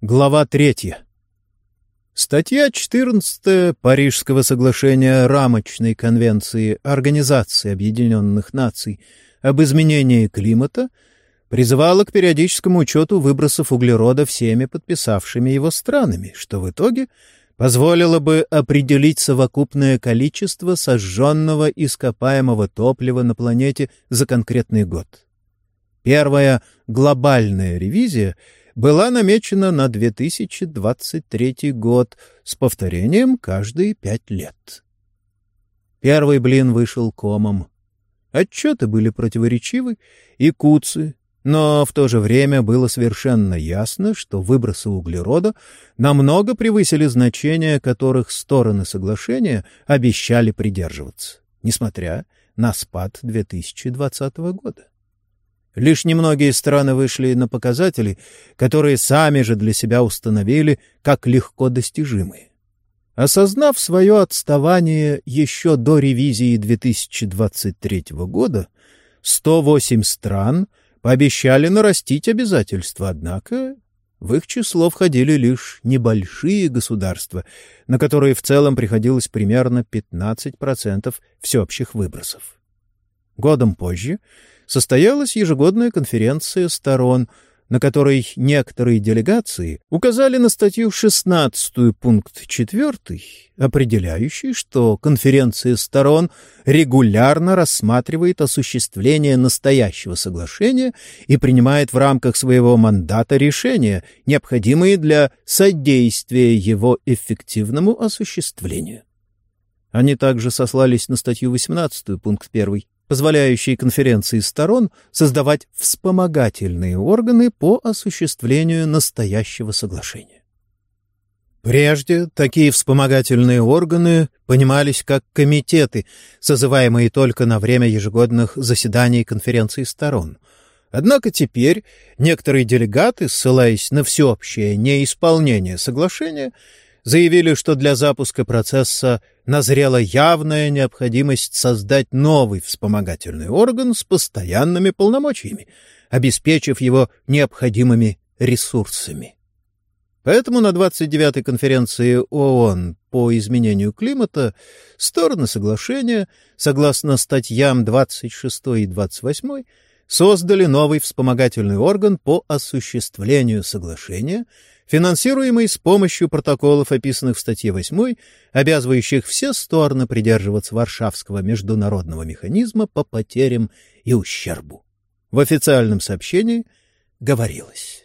Глава 3. Статья 14 Парижского соглашения Рамочной конвенции Организации Объединенных Наций об изменении климата призывала к периодическому учету выбросов углерода всеми подписавшими его странами, что в итоге позволило бы определить совокупное количество сожженного ископаемого топлива на планете за конкретный год. Первая глобальная ревизия была намечена на 2023 год с повторением каждые 5 лет. Первый блин вышел комом. Отчеты были противоречивы и куцы, но в то же время было совершенно ясно, что выбросы углерода намного превысили значения, которых стороны соглашения обещали придерживаться, несмотря на спад 2020 года. Лишь немногие страны вышли на показатели, которые сами же для себя установили как легко достижимые. Осознав свое отставание еще до ревизии 2023 года, 108 стран пообещали нарастить обязательства, однако в их число входили лишь небольшие государства, на которые в целом приходилось примерно 15% всеобщих выбросов. Годом позже состоялась ежегодная конференция сторон, на которой некоторые делегации указали на статью 16 пункт 4, определяющий, что конференция сторон регулярно рассматривает осуществление настоящего соглашения и принимает в рамках своего мандата решения, необходимые для содействия его эффективному осуществлению. Они также сослались на статью 18 пункт 1, позволяющий конференции сторон создавать вспомогательные органы по осуществлению настоящего соглашения. Прежде такие вспомогательные органы понимались как комитеты, созываемые только на время ежегодных заседаний конференции сторон. Однако теперь некоторые делегаты, ссылаясь на всеобщее неисполнение соглашения, заявили, что для запуска процесса назрела явная необходимость создать новый вспомогательный орган с постоянными полномочиями, обеспечив его необходимыми ресурсами. Поэтому на 29-й конференции ООН по изменению климата стороны соглашения, согласно статьям 26 и 28, создали новый вспомогательный орган по осуществлению соглашения, финансируемый с помощью протоколов, описанных в статье 8, обязывающих все стороны придерживаться Варшавского международного механизма по потерям и ущербу. В официальном сообщении говорилось: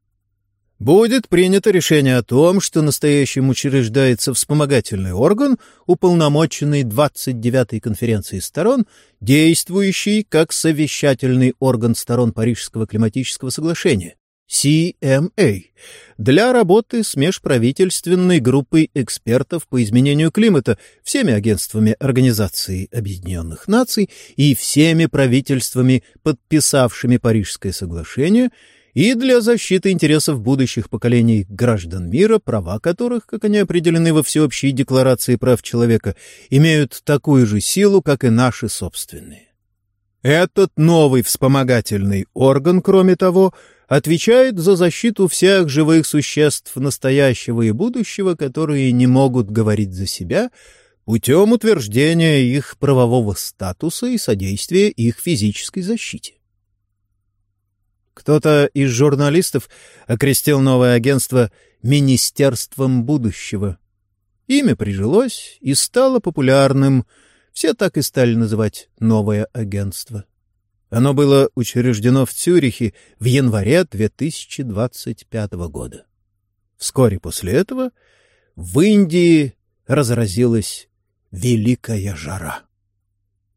будет принято решение о том, что настоящим учреждается вспомогательный орган, уполномоченный 29-й конференцией сторон, действующий как совещательный орган сторон Парижского климатического соглашения, CMA, для работы с межправительственной группой экспертов по изменению климата, всеми агентствами Организации Объединенных Наций и всеми правительствами, подписавшими Парижское соглашение, и для защиты интересов будущих поколений граждан мира, права которых, как они определены во Всеобщей декларации прав человека, имеют такую же силу, как и наши собственные. Этот новый вспомогательный орган, кроме того, отвечает за защиту всех живых существ настоящего и будущего, которые не могут говорить за себя, путем утверждения их правового статуса и содействия их физической защите. Кто-то из журналистов окрестил новое агентство «Министерством будущего». Имя прижилось и стало популярным, все так и стали называть новое агентство. Оно было учреждено в Цюрихе в январе 2025 года. Вскоре после этого в Индии разразилась великая жара.